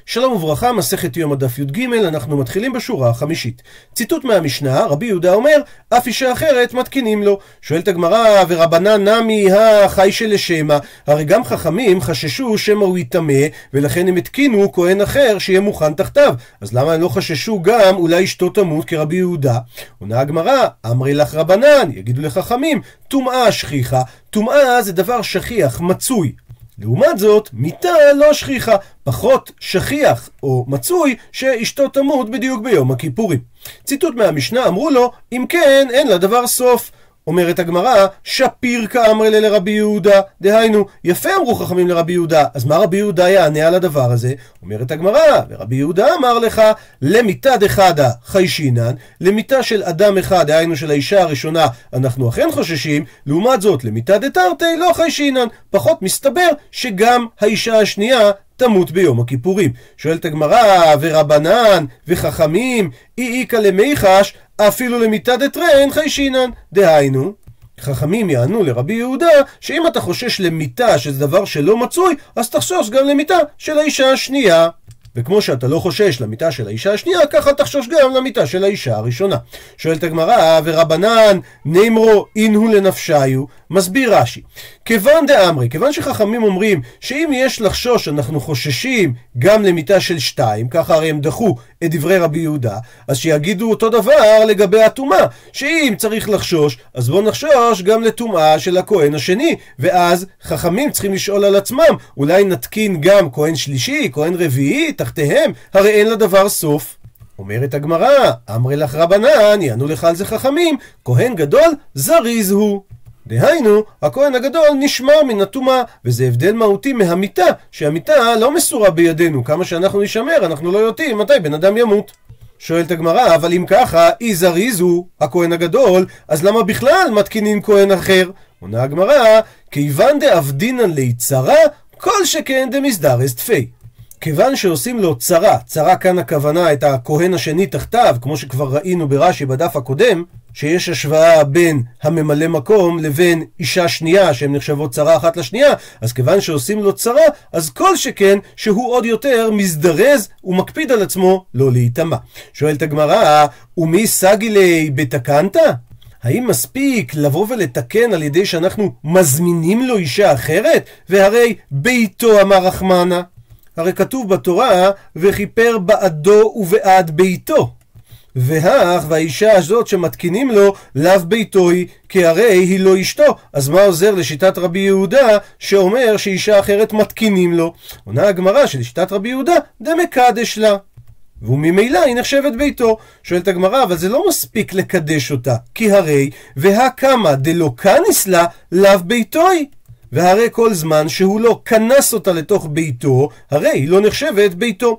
שלום וברכה, מסכת יום הדף י"ג, אנחנו מתחילים בשורה החמישית. ציטוט מהמשנה, רבי יהודה אומר, אף אישה אחרת מתקינים לו. שואלת הגמרא, ורבנן נמי החי שלשמה, הרי גם חכמים חששו שמא הוא יטמא, ולכן הם התקינו כהן אחר שיהיה מוכן תחתיו. אז למה הם לא חששו גם אולי אשתו תמות כרבי יהודה? עונה הגמרא, אמרי לך רבנן, יגידו לחכמים, טומאה שכיחה. טומאה זה דבר שכיח, מצוי. לעומת זאת, מיתה לא שכיחה, פחות שכיח או מצוי שאשתו תמות בדיוק ביום הכיפורים. ציטוט מהמשנה, אמרו לו, אם כן, אין לדבר סוף. אומרת הגמרא, שפיר כאמר לרבי יהודה, דהיינו, יפה אמרו חכמים לרבי יהודה, אז מה רבי יהודה יענה על הדבר הזה? אומרת הגמרא, ורבי יהודה אמר לך, למיתה דחדה חיישינן, למיתה של אדם אחד, דהיינו של האישה הראשונה, אנחנו אכן חוששים, לעומת זאת, למיתה דתרתי לא חיישינן, פחות מסתבר שגם האישה השנייה תמות ביום הכיפורים. שואלת הגמרא, ורבנן וחכמים, איקא למיחש, אפילו למיתה דתרן חיישינן. דהיינו, חכמים יענו לרבי יהודה, שאם אתה חושש למיתה שזה דבר שלא מצוי, אז תחשוש גם למיתה של האישה השנייה. וכמו שאתה לא חושש למיתה של האישה השנייה, ככה תחשוש גם למיתה של האישה הראשונה. שואלת הגמרא, ורבנן נאמרו אינו לנפשיו, מסביר רש"י, כיוון דאמרי, כיוון שחכמים אומרים שאם יש לחשוש אנחנו חוששים גם למיתה של שתיים, ככה הרי הם דחו את דברי רבי יהודה, אז שיגידו אותו דבר לגבי הטומאה, שאם צריך לחשוש אז בוא נחשוש גם לטומאה של הכהן השני, ואז חכמים צריכים לשאול על עצמם, אולי נתקין גם כהן שלישי, כהן רביעי תחתיהם, הרי אין לדבר סוף. אומרת הגמרא, אמרי לך רבנן, יענו לך על זה חכמים, כהן גדול זריז הוא. דהיינו, הכהן הגדול נשמר מן הטומאה, וזה הבדל מהותי מהמיתה, שהמיתה לא מסורה בידינו, כמה שאנחנו נשמר, אנחנו לא יודעים מתי בן אדם ימות. שואלת הגמרא, אבל אם ככה, אי זריז הוא, הכהן הגדול, אז למה בכלל מתקינים כהן אחר? עונה הגמרא, כיוון דאבדינן ליצרה, כל שכן דמסדרס תפי. כיוון שעושים לו צרה, צרה כאן הכוונה את הכהן השני תחתיו, כמו שכבר ראינו ברש"י בדף הקודם, שיש השוואה בין הממלא מקום לבין אישה שנייה שהן נחשבות צרה אחת לשנייה, אז כיוון שעושים לו צרה, אז כל שכן שהוא עוד יותר מזדרז ומקפיד על עצמו לא להיטמא. שואלת הגמרא, ומי סגילי בתקנת? האם מספיק לבוא ולתקן על ידי שאנחנו מזמינים לו אישה אחרת? והרי ביתו אמר רחמנה. הרי כתוב בתורה, וכיפר בעדו ובעד ביתו. והאישה הזאת שמתקינים לו, לאו ביתו היא, כי הרי היא לא אשתו. אז מה עוזר לשיטת רבי יהודה, שאומר שאישה אחרת מתקינים לו? עונה הגמרא שלשיטת רבי יהודה, דמקדש לה. וממילא היא נחשבת ביתו. שואלת הגמרא, אבל זה לא מספיק לקדש אותה, כי הרי, והקמה דלא כניס לה, לאו ביתו היא. והרי כל זמן שהוא לא כנס אותה לתוך ביתו, הרי היא לא נחשבת ביתו.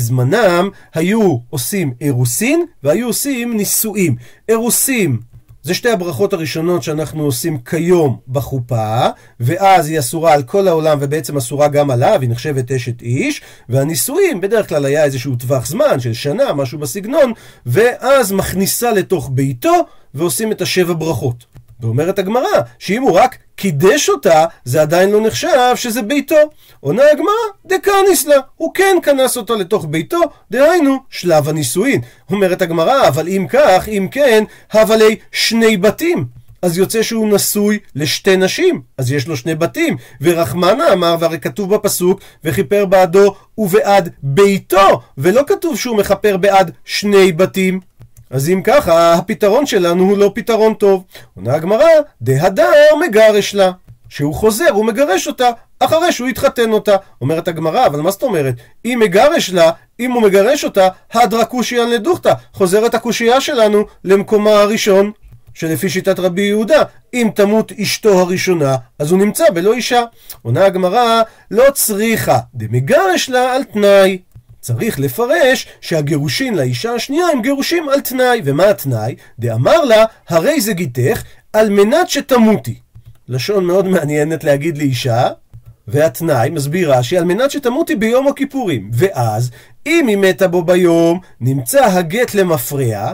בזמנם היו עושים אירוסין והיו עושים נישואים. אירוסים זה שתי הברכות הראשונות שאנחנו עושים כיום בחופה, ואז היא אסורה על כל העולם ובעצם אסורה גם עליו, היא נחשבת אשת איש. והנישואים בדרך כלל היה איזשהו טווח זמן של שנה, משהו בסגנון, ואז מכניסה לתוך ביתו ועושים את 7 ברכות. ואומרת הגמרא, שאם הוא רק קידש אותה, זה עדיין לא נחשב שזה ביתו. עונה הגמרא, דקניס לה, הוא כן כנס אותה לתוך ביתו, דהיינו שלב הנישואין. אומרת הגמרא, אבל אם כך, אם כן, הבלי 2 בתים. אז יוצא שהוא נשוי ל2 נשים, אז יש לו 2 בתים. ורחמנה אמר, והרי כתוב בפסוק, וכיפר בעדו ובעד ביתו, ולא כתוב שהוא מכפר בעד 2 בתים. אז אם ככה, הפתרון שלנו הוא לא פתרון טוב. עונה הגמרא, דהדר מגרש לה, שהוא חוזר ומגרש אותה אחרי שהוא התחתן אותה. אומרת הגמרא, אבל מה זאת אומרת? אם מגרש לה, אם הוא מגרש אותה, הדרה קושיין לדוכתא, חוזרת הקושייה שלנו למקומה הראשון, שלפי שיטת רבי יהודה, אם תמות אשתו הראשונה, אז הוא נמצא בלא אישה. עונה הגמרא, לא צריכה דמגרש לה על תנאי. צריך לפרש שהגירושין לאישה השנייה הם גירושים על תנאי. ומה התנאי? דאמר לה, הרי זה גיתך על מנת שתמותי. לשון מאוד מעניינת להגיד לאישה, והתנאי מסבירה שעל מנת שתמותי ביום הכיפורים. ואז אם היא מתה בו ביום, נמצא הגט למפרע,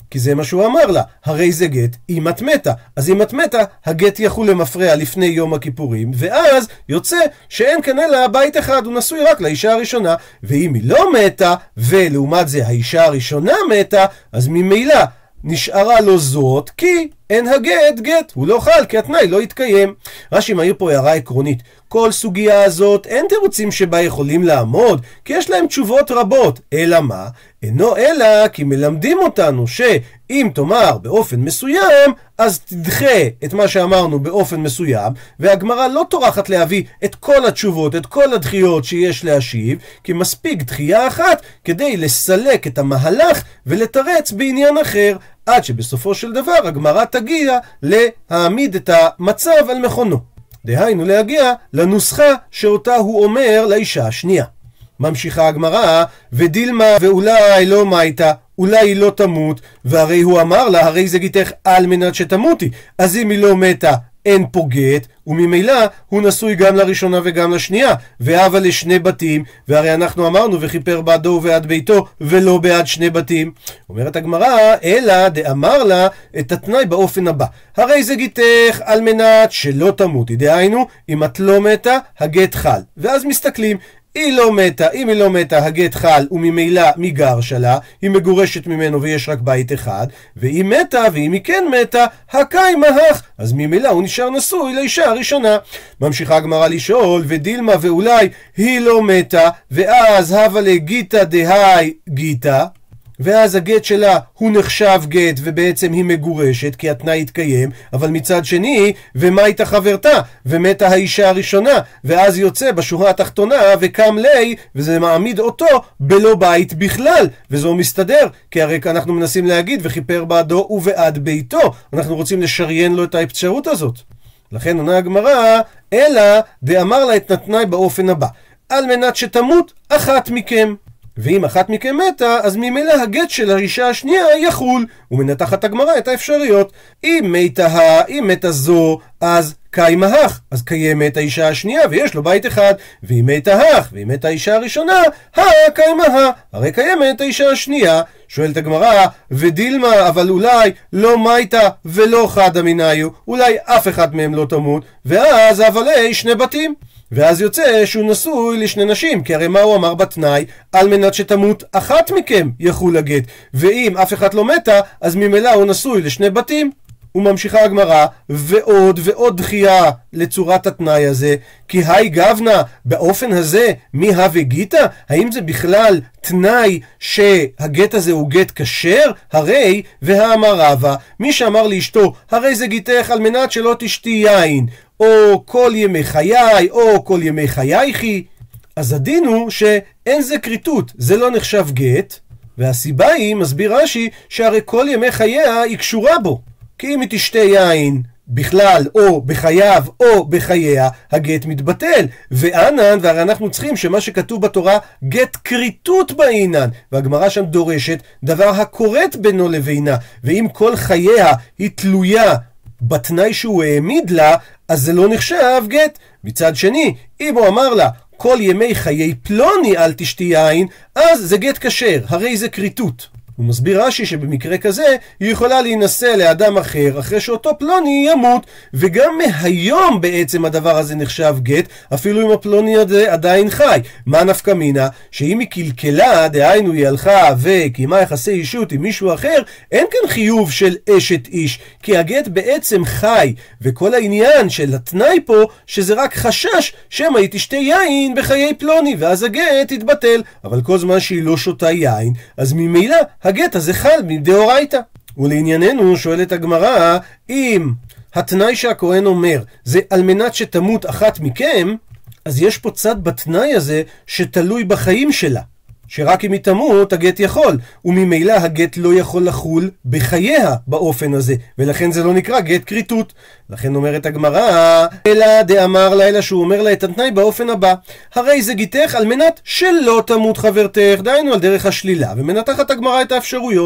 כי זה מה שהוא אמר לה, הרי זה גט אם את מתה. אז אם את מתה, הגט יחול למפרע לפני יום הכיפורים, ואז יוצא שאין כאן אלא בית אחד, הוא נשוי רק לאישה הראשונה. ואם היא לא מתה, ולעומת זה האישה הראשונה מתה, אז ממילא נשארה לו זאת, כי אין הגט גט, הוא לא חל, כי התנאי לא יתקיים. רש"י מעיר פה הערה עקרונית, כל סוגיה הזאת אין תירוצים שבה יכולים לעמוד, כי יש להם תשובות רבות. אלא מה? אינו אלא כי מלמדים אותנו שאם תאמר באופן מסוים, אז תדחה את מה שאמרנו באופן מסוים, והגמרא לא טורחת להביא את כל התשובות, את כל הדחיות שיש להשיב, כי מספיק דחייה אחת כדי לסלק את המהלך ולתרץ בעניין אחר, עד שבסופו של דבר הגמרא תגיע להעמיד את המצב על מכונו. דהיינו להגיע לנוסחה שאותה הוא אומר לאישה השנייה. ממשיכה הגמרא, ודילמה ואולי לא מייתה, אולי היא לא תמות, והרי הוא אמר לה, הרי זה גיתך על מנת שתמותי. אז אם היא לא מתה, אין פה גט, וממילא הוא נשוי גם לראשונה וגם לשנייה, ואבא לשני בתים, והרי אנחנו אמרנו וכיפר בעדו ובעד ביתו, ולא בעד שני בתים. אומרת הגמרא, אלא דאמר לה את התנאי באופן הבא, הרי זה גיתך על מנת שלא תמותי, דהיינו, אם את לא מתה, הגט חל. ואז מסתכלים, היא לא מתה, אם היא לא מתה, הגט חל, וממילא מגר שלה, היא מגורשת ממנו ויש רק בית אחד, והיא מתה, ואם היא כן מתה, הקאי מהך, אז ממילא הוא נשאר נשוי לאישה הראשונה. ממשיכה הגמרא לשאול, ודילמה ואולי היא לא מתה, ואז הווה לגיתא דהי גיתא, ואז הגט שלה הוא נחשב גט ובעצם היא מגורשת כי התנאי התקיים, אבל מצד שני, ומה הייתה חברתה? ומתה האישה הראשונה, ואז יוצא בשורה התחתונה וקם לי, וזה מעמיד אותו בלא בית בכלל, וזו מסתדר, כי הרי אנחנו מנסים להגיד וכיפר בעדו ובעד ביתו, אנחנו רוצים לשריין לו את האפשרות הזאת. לכן עונה הגמרא, אלא דאמר לה את התנאי באופן הבא, על מנת שתמות אחת מכם. ואם אחת מכם מתה, אז ממילא הגט של האישה השנייה יחול, ומנתחת הגמרא את האפשריות. אם מתה זו, אז קיימהך, אז קיימת האישה השנייה ויש לו בית אחד, ואם מתהך, ואם מתה האישה הראשונה, קיימהה, הרי קיימת האישה השנייה. שואלת הגמרא, ודילמה, אבל אולי לא מייתה ולא חד המינאיו, אולי אף אחד מהם לא תמות, ואז אבל שני בתים. ואז יוצא שהוא נשוי לשני נשים, כי הרי מה הוא אמר בתנאי? על מנת שתמות אחת מכם יחול הגט, ואם אף אחד לא מתה, אז ממילא הוא נשוי לשני בתים. וממשיכה הגמרא, ועוד ועוד דחייה לצורת התנאי הזה, כי היי גבנה, באופן הזה מי הווה גיתא? האם זה בכלל תנאי שהגט הזה הוא גט כשר? הרי והאמר רבא, מי שאמר לאשתו הרי זה גיתך על מנת שלא תשתי יין, או כל ימי חיי, או כל ימי חייכי, אז הדין הוא שאין זה כריתות, זה לא נחשב גט, והסיבה היא, מסביר רש"י, שהרי כל ימי חייה היא קשורה בו, כי אם היא תשתה יין בכלל, או בחייו, או בחייה, הגט מתבטל. וענן, והרי אנחנו צריכים שמה שכתוב בתורה, גט כריתות בעינן, והגמרא שם דורשת דבר הקוראת בינו לבינה, ואם כל חייה היא תלויה בתנאי שהוא העמיד לה, אז זה לא נחשב גט. מצד שני, אם הוא אמר לה, כל ימי חיי פלוני אל תשתי יין, אז זה גט כשר, הרי זה כריתות. הוא מסביר רש"י שבמקרה כזה היא יכולה להינשא לאדם אחר אחרי שאותו פלוני ימות, וגם מהיום בעצם הדבר הזה נחשב גט, אפילו אם הפלוני הזה עדיין חי. מה נפקא מינה? שאם היא קלקלה, דהיינו היא הלכה וקיימה יחסי אישות עם מישהו אחר, אין כאן חיוב של אשת איש, כי הגט בעצם חי, וכל העניין של התנאי פה שזה רק חשש שמא היא תשתה יין בחיי פלוני, ואז הגט יתבטל. אבל כל זמן שהיא לא שותה יין, אז ממילא הגט הזה חל מדאורייתא. ולענייננו שואלת הגמרא, אם התנאי שהכהן אומר זה על מנת שתמות אחת מכם, אז יש פה צד בתנאי הזה שתלוי בחיים שלה, שרק אם היא תמות הגט יכול, וממילא הגט לא יכול לחול בחייה באופן הזה, ולכן זה לא נקרא גט כריתות. לכן אומרת הגמרא, אלא דאמר לה, אלא שהוא אומר לה את התנאי באופן הבא, הרי זה גיתך על מנת שלא תמות חברתך, דהיינו על דרך השלילה, ומנתחת הגמרא את האפשרויות.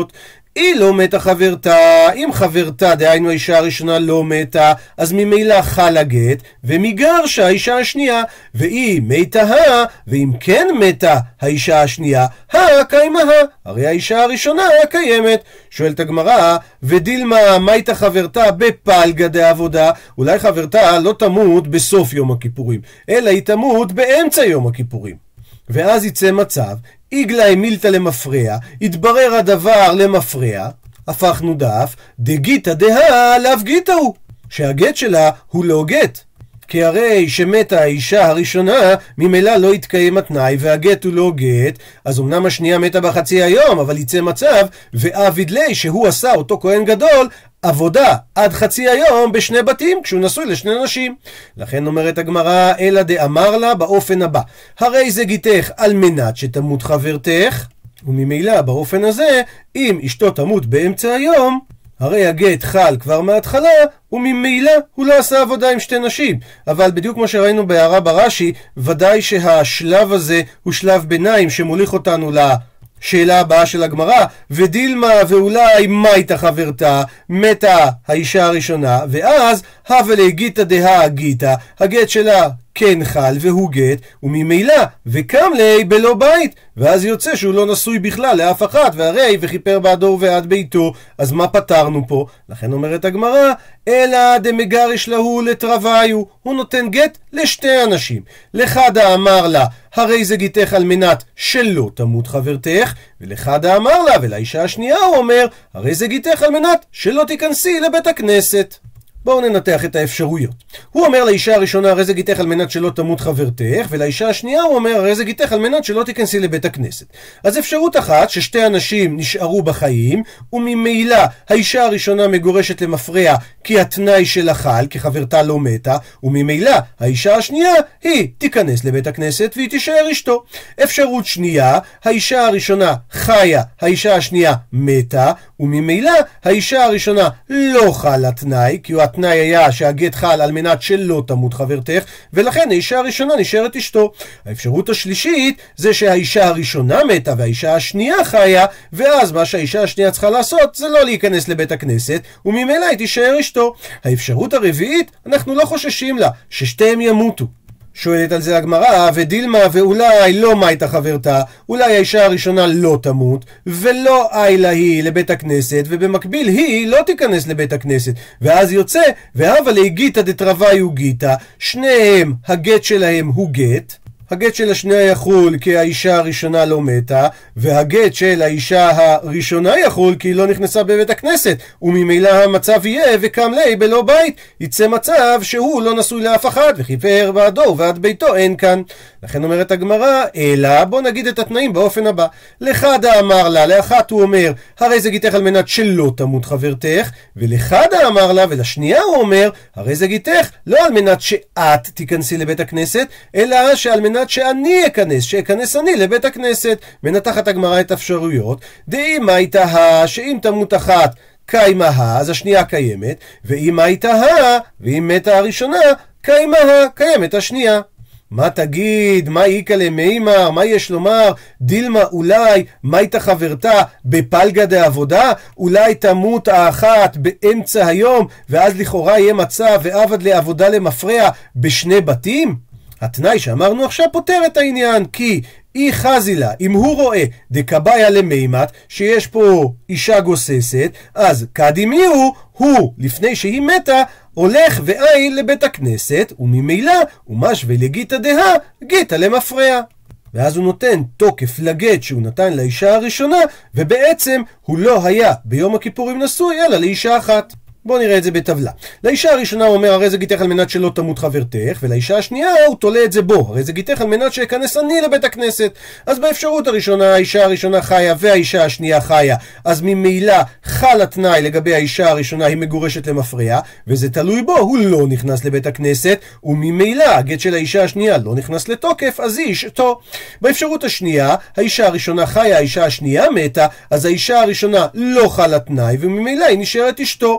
היא לא מתה חברתה, אם חברתה, דהיינו האישה הראשונה לא מתה, אז ממילא חל הגט, ומגרשה האישה השנייה, והיא מתה ואם כן מתה האישה השנייה, קיימה הרי האישה הראשונה קיימת. שואלת הגמרא, ודילמה מתה חברתה בפלגה דעבודה, אולי חברתה לא תמות בסוף יום הכיפורים, אלא היא תמות באמצע יום הכיפורים. ואז יצא מצב, איגלה מילתא למפרע, יתברר הדבר למפרע, הפכנו דף, דגיתא דהה לאו גיתא הוא, שהגט שלה הוא לא גט. כי הרי שמתה האישה הראשונה, ממילא לא יתקיים התנאי, והגט הוא לא גט, אז אמנם השנייה מתה בחצי היום, אבל יצא מצב, ועביד לי שהוא עשה אותו כהן גדול, עבודה עד חצי היום בשני בתים, כשהוא נשוי לשני נשים. לכן אומרת הגמרא, אלא דאמר לה באופן הבא, הרי זה גיתך על מנת שתמות חברתך, וממילא באופן הזה, אם אשתו תמות באמצע היום, הרי הגט חל כבר מההתחלה, וממילא הוא לא עשה עבודה עם שתי נשים. אבל בדיוק כמו שראינו בהערה ברש"י, ודאי שהשלב הזה הוא שלב ביניים שמוליך אותנו לשאלה הבאה של הגמרא, ודילמה ואולי מתה חברתה, מתה האישה הראשונה, ואז הווה גיתא דהה גיתא, הגט שלה כן חל והוא גט, וממילא וקם לי בלא בית, ואז יוצא שהוא לא נשוי בכלל לאף אחת, והרי וכיפר בעדו ובעד ביתו. אז מה פתרנו פה? לכן אומרת הגמרא, אלא דמגרש להו לתרוויו, הוא נותן גט לשתי אנשים. לחדה אמר לה, הרי זה גיתך על מנת שלא תמות חברתך, ולחדה אמר לה, ולאישה השנייה הוא אומר, הרי זה גיתך על מנת שלא תיכנסי לבית הכנסת. בואו ננתח את האפשרויות. הוא אומר לאישה הראשונה, הרי זה גיתך על מנת שלא תמות חברתך, ולאישה השנייה הוא אומר, הרי זה גיתך על מנת שלא תיכנסי לבית הכנסת. אז אפשרות אחת, ששתי אנשים נשארו בחיים, וממילא האישה הראשונה מגורשת למפרע, כי התנאי שלה חל, כי חברתה לא מתה, וממילא האישה השנייה היא תיכנס לבית הכנסת והיא תישאר אשתו. אפשרות שנייה, האישה הראשונה חיה, האישה השנייה מתה, וממילא האישה הראשונה לא חל התנאי, כי התנאי היה שהגט חל על מנת שלא תמות חברתך, ולכן האישה הראשונה נשארת אשתו. האפשרות השלישית זה שהאישה הראשונה מתה והאישה השנייה חיה, ואז מה שהאישה השנייה צריכה לעשות זה לא להיכנס לבית הכנסת, וממילא היא תישאר אשתו. האפשרות הרביעית, אנחנו לא חוששים לה, ששתיהם ימותו. שואלת על זה הגמרא, ודילמה ואולי לא מתה חברתה, אולי האישה הראשונה לא תמות, ולא איילה היא לבית הכנסת, ובמקביל היא לא תיכנס לבית הכנסת, ואז יוצא, והווה לי גיתא דתרוויו גיתא, שניהם הגט שלהם הוא גט, הגט של השנייה יחול כי האישה הראשונה לא מתה, והגט של האישה הראשונה יחול כי היא לא נכנסה בבית הכנסת, וממילא המצב יהיה וקם לי בלא בית, יצא מצב שהוא לא נשוי לאף אחד, וכיפר בעדו ובעד ביתו אין כאן. לכן אומרת הגמרא, אלא בוא נגיד את התנאים באופן הבא. לחדה אמר לה, לאחת הוא אומר, הרי זה גיתך על מנת שלא תמות חברתך, ולחדה אמר לה, ולשנייה הוא אומר, הרי זה גיתך לא על מנת שאת תיכנסי לבית הכנסת, אלא שעל מנת שאני שאכנס אני לבית הכנסת. מנתחת הגמרא את אפשרויות, דאם הייתה שאם תמות אחת קיימה אז השנייה קיימת, ואם הייתה ואם מתה הראשונה קיימה קיימת השנייה. מה תגיד? מה איקא למימר? מה יש לומר? דילמה אולי מתה חברתה בפלגה דעבודה? אולי תמות האחת באמצע היום, ואז לכאורה יהיה מצב ועבד לעבודה למפרע בשני בתים? התנאי שאמרנו עכשיו פותר את העניין, כי אי חזילה, אם הוא רואה דקביה למימת, שיש פה אישה גוססת, אז קדימי הוא לפני שהיא מתה, הולך ואיל לבית הכנסת, וממילא הוא משווה לגיתא דהה, גיתא למפרע. ואז הוא נותן תוקף לגט שהוא נתן לאישה הראשונה, ובעצם הוא לא היה ביום הכיפורים נשוי, אלא לאישה אחת. בואו נראה את זה בטבלה. לאישה הראשונה הוא אומר, הרי זה גיתך על מנת שלא תמות חברתך, ולאישה השנייה הוא תולה את זה בו, הרי זה גיתך על מנת שיכנס אני לבית הכנסת. אז באפשרות הראשונה, האישה הראשונה חיה והאישה השנייה חיה, אז ממילא חל התנאי לגבי האישה הראשונה, היא מגורשת למפרע, וזה תלוי בו, הוא לא נכנס לבית הכנסת, וממילא הגט של האישה השנייה לא נכנס לתוקף, אז היא אשתו. באפשרות השנייה, האישה הראשונה חיה, האישה השנייה מתה, אז האישה הראשונה לא חל התנאי, וממילא היא נשארת אשתו.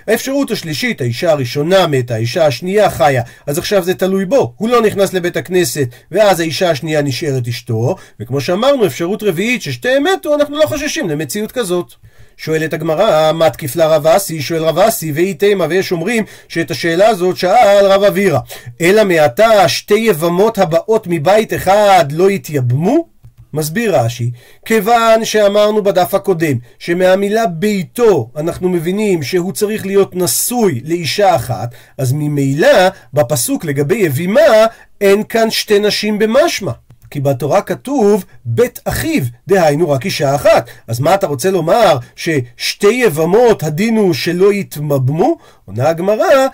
האפשרות השלישית, האישה הראשונה מתה, האישה השנייה חיה, אז עכשיו זה תלוי בו, הוא לא נכנס לבית הכנסת, ואז האישה השנייה נשארת אשתו, וכמו שאמרנו, אפשרות רביעית ששתיהם מתו, אנחנו לא חוששים למציאות כזאת. שואלת הגמרא, מה תקיף לה רב אסי? שואל רב אסי, ואי תימה, ויש אומרים שאת השאלה הזאת שאל רב אבירה, אלא מעתה שתי יבמות הבאות מבית אחד לא יתייבמו? מסביר רש"י, כיוון שאמרנו בדף הקודם שמהמילה ביתו אנחנו מבינים שהוא צריך להיות נשוי לאישה אחת, אז ממילא בפסוק לגבי יבימה אין כאן שתי נשים במשמע, כי בתורה כתוב בית אחיו, דהיינו רק אישה אחת. אז מה אתה רוצה לומר, ששתי יבמות הדין הוא שלא יתמבמו? עונה הגמרא,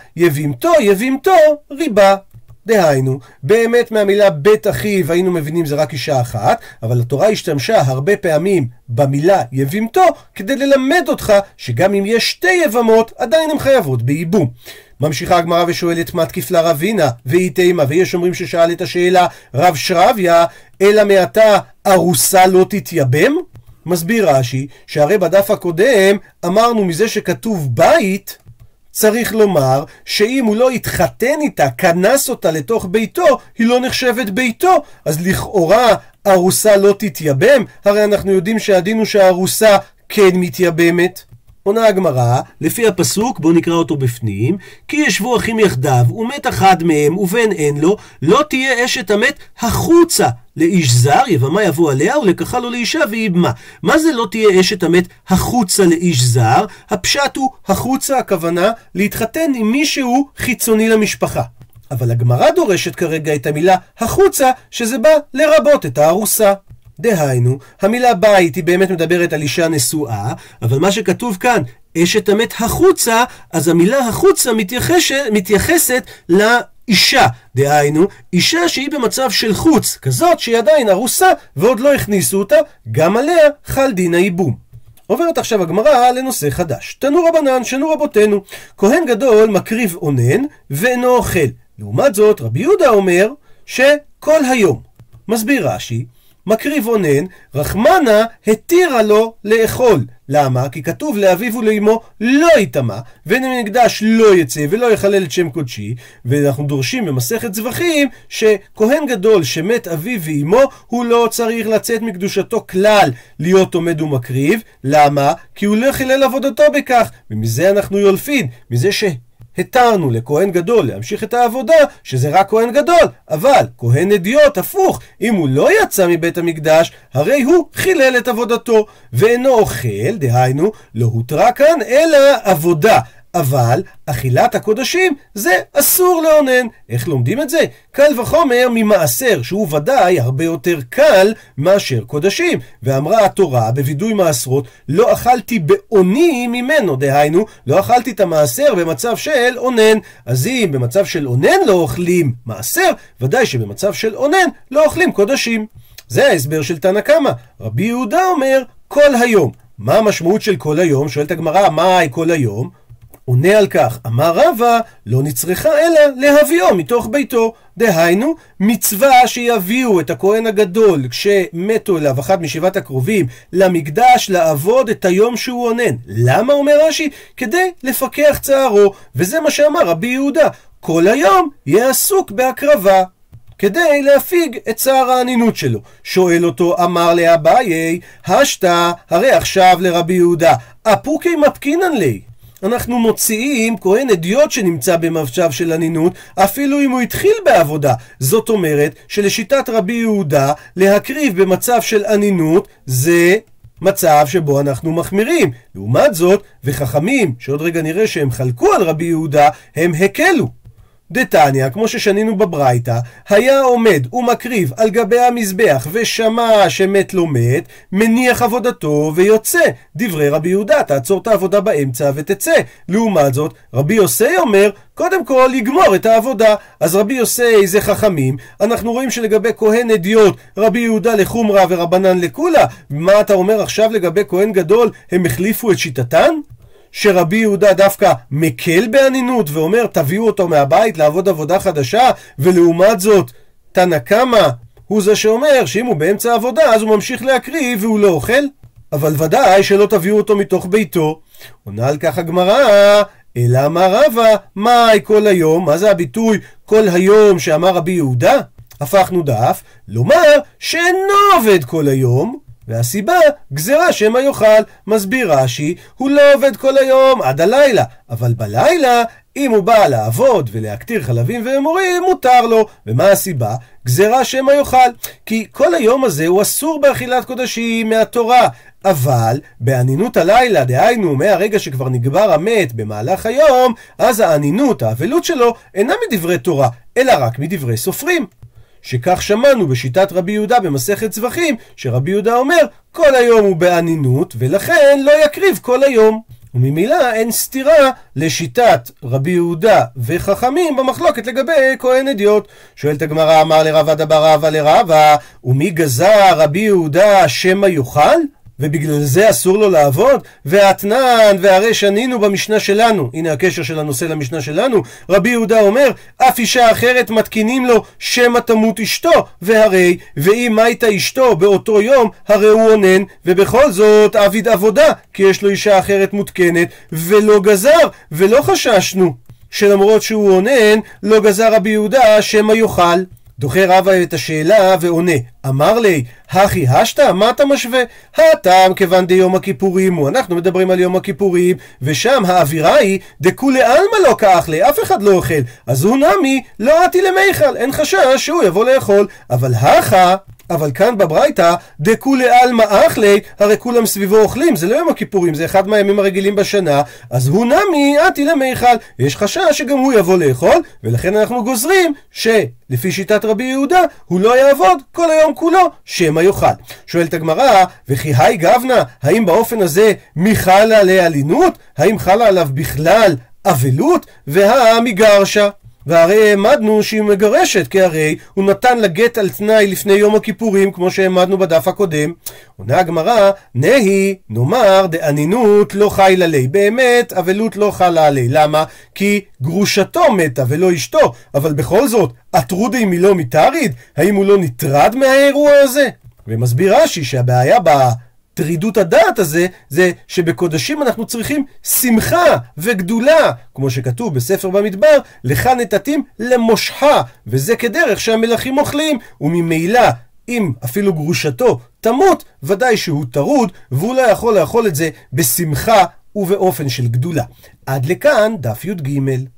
יבימתו ריבה. דהיינו, באמת מהמילה בית אחיו היינו מבינים זה רק אישה אחת, אבל התורה השתמשה הרבה פעמים במילה יבימתו כדי ללמד אותך שגם אם יש שתי יבמות עדיין הן חייבות בייבום. ממשיכה הגמרא ושואלת, מה תקיף לה רבינה? ואי תימה, ויש אומרים ששאל את השאלה רב שרביה, אלא מעתה ארוסה לא תתייבם? מסביר רש"י שהרי בדף הקודם אמרנו מזה שכתוב בית, צריך לומר שאם הוא לא התחתן איתה, כנס אותה לתוך ביתו, היא לא נחשבת ביתו, אז לכאורה ארוסה לא תתייבם, הרי אנחנו יודעים שהדין הוא שהארוסה כן מתייבמת. עונה הגמרא, לפי הפסוק, בוא נקרא אותו בפנים, כי ישבו אחים יחדיו, ומת אחד מהם ובן אין לו, לא תהיה אשת המת החוצה לאיש זר, יבמה יבוא עליה ולקחה לו לאישה ויבמה. מה זה לא תהיה אשת המת החוצה לאיש זר? הפשט הוא החוצה, הכוונה להתחתן עם מישהו חיצוני למשפחה. אבל הגמרא דורשת כרגע את המילה החוצה, שזה בא לרבות את הארוסה. דהיינו, המילה בית היא באמת מדברת על אישה נשואה, אבל מה שכתוב כאן, אשת המת החוצה, אז המילה החוצה מתייחסת לאישה. דהיינו, אישה שהיא במצב של חוץ, כזאת שהיא עדיין ארוסה ועוד לא הכניסו אותה, גם עליה חל דין הייבום. עוברת עכשיו הגמרא לנושא חדש. תנו רבנן, שנו רבותינו, כהן גדול מקריב אונן ואינו אוכל. לעומת זאת, רבי יהודה אומר שכל היום. מסביר רש"י, מקריב אונן, רחמנה התירה לו לאכול. למה? כי כתוב לאביו ולאמו לא יטמא, ומקדש לא יצא ולא יחלל את שם קודשי, ואנחנו דורשים במסכת זבחים שכהן גדול שמת אביו ואמו הוא לא צריך לצאת מקדושתו כלל להיות עומד ומקריב. למה? כי הוא לא חילל עבודתו בכך, ומזה אנחנו יולפין, מזה התרנו לכהן גדול להמשיך את העבודה, שזה רק כהן גדול, אבל כהן אדיוט הפוך, אם הוא לא יצא מבית המקדש, הרי הוא חילל את עבודתו, ואינו אוכל, דהיינו, לא הותרה כאן, אלא עבודה. אבל אכילת הקודשים זה אסור לאונן. איך לומדים את זה? קל וחומר ממעשר, שהוא ודאי הרבה יותר קל מאשר קודשים. ואמרה התורה בווידוי מעשרות, לא אכלתי באוני ממנו, דהיינו, לא אכלתי את המעשר במצב של אונן. אז אם במצב של אונן לא אוכלים מעשר, ודאי שבמצב של אונן לא אוכלים קודשים. זה ההסבר של תנא קמא. רבי יהודה אומר כל היום. מה המשמעות של כל היום? שואלת הגמרא, מהי כל היום? עונה על כך, אמר רבא, לא נצרכה אלא להביאו מתוך ביתו. דהיינו, מצווה שיביאו את הכהן הגדול כשמתו אליו אחד משבעת הקרובים למקדש לעבוד את היום שהוא אונן. למה אומר רש"י? כדי לפקח צערו, וזה מה שאמר רבי יהודה, כל היום יהיה עסוק בהקרבה כדי להפיג את צער הענינות שלו. שואל אותו, אמר לאביי, השתא, הרי עכשיו לרבי יהודה, אפוקי מפקינן לי. אנחנו מוציאים כהן אדיוט שנמצא במצב של ענינות, אפילו אם הוא התחיל בעבודה. זאת אומרת שלשיטת רבי יהודה, להקריב במצב של ענינות זה מצב שבו אנחנו מחמירים. לעומת זאת, וחכמים, שעוד רגע נראה שהם חלקו על רבי יהודה, הם הקלו. דתניא, כמו ששנינו בברייתא, היה עומד ומקריב על גבי המזבח ושמע שמת לא מת, מניח עבודתו ויוצא. דברי רבי יהודה, תעצור את העבודה באמצע ותצא. לעומת זאת, רבי יוסי אומר, קודם כל לגמור את העבודה. אז רבי יוסי זה חכמים. אנחנו רואים שלגבי כהן אדיוט, רבי יהודה לחומרה ורבנן לקולה. מה אתה אומר עכשיו לגבי כהן גדול? הם החליפו את שיטתן? שרבי יהודה דווקא מקל בענינות ואומר תביאו אותו מהבית לעבוד עבודה חדשה, ולעומת זאת תנא קמא הוא זה שאומר שאם הוא באמצע העבודה אז הוא ממשיך להקריב והוא לא אוכל. אבל ודאי שלא תביאו אותו מתוך ביתו. עונה על כך הגמרא, אלא אמר רבא, מאי כל היום? מה זה הביטוי כל היום שאמר רבי יהודה? הפכנו דף, לומר שאינו עובד כל היום, והסיבה גזרה שמא יאכל. מסביר רש"י, הוא לא עובד כל היום עד הלילה, אבל בלילה אם הוא בא לעבוד ולהקטיר חלבים ואמורים מותר לו. ומה הסיבה? גזרה שמא יאכל, כי כל היום הזה הוא אסור באכילת קודשים מהתורה, אבל באנינות הלילה, דהיינו מהרגע שכבר נגבר המת במהלך היום, אז האנינות, האבלות שלו, אינה מדברי תורה, אלא רק מדברי סופרים. שכך שמענו בשיטת רבי יהודה במסכת צווחים, שרבי יהודה אומר כל היום הוא באנינות ולכן לא יקריב כל היום. וממילא אין סתירה לשיטת רבי יהודה וחכמים במחלוקת לגבי כהן אדיוט. שואלת הגמרא, אמר לרבא דבר רבא לרבא, ומי גזר רבי יהודה שמא יאכל? ובגלל זה אסור לו לעבוד? והאתנן, והרי שנינו במשנה שלנו, הנה הקשר של הנושא למשנה שלנו, רבי יהודה אומר אף אישה אחרת מתקינים לו שמא תמות אשתו, והרי ואם הייתה אשתו באותו יום הרי הוא עונן, ובכל זאת עביד עבודה כי יש לו אישה אחרת מותקנת, ולא גזר, ולא חששנו שלמרות שהוא עונן לא גזר רבי יהודה שמא יאכל. דוחה רבא את השאלה ועונה, אמר לי, הכי השתה, מה אתה משווה? הטעם כיוון דיום הכיפורים הוא, אנחנו מדברים על יום הכיפורים, ושם האווירה היא דכולי עלמא לא כאכלי, אף אחד לא אוכל, אז הוא נמי לא עתי למיכל, אין חשש שהוא יבוא לאכול. אבל כאן בברייתא דכולי עלמא אכלי, הרי כולם סביבו אוכלים, זה לא יום הכיפורים, זה אחד מהימים הרגילים בשנה, אז הוא נמי עתי למיכל, יש חשש שגם הוא יבוא לאכול, ולכן אנחנו גוזרים שלפי שיטת רבי יהודה הוא לא יעבוד כל היום כולו שמא יאכל. שואלת הגמרא, וכי היי גבנה, האם באופן הזה מי חלה עליה עלינות? האם חלה עליו בכלל אבלות? והמגרשה, והרי העמדנו שהיא מגרשת, כי הרי הוא נתן לגט על תנאי לפני יום הכיפורים, כמו שהעמדנו בדף הקודם. עונה הגמרא, נהי, נאמר, דאנינות לא חיילה לי, באמת אבלות לא חלה עלי. למה? כי גרושתו מתה ולא אשתו, אבל בכל זאת, אטרודי מלא מתריד, האם הוא לא נטרד מהאירוע הזה? ומסביר רש"י שהבעיה טרידות הדעת הזה, זה שבקודשים אנחנו צריכים שמחה וגדולה, כמו שכתוב בספר במדבר, לך נתתים למושכה, וזה כדרך שהמלכים אוכלים, וממילא אם אפילו גרושתו תמות, ודאי שהוא טרוד, והוא לא יכול לאכול את זה בשמחה ובאופן של גדולה. עד לכאן דף י"ג.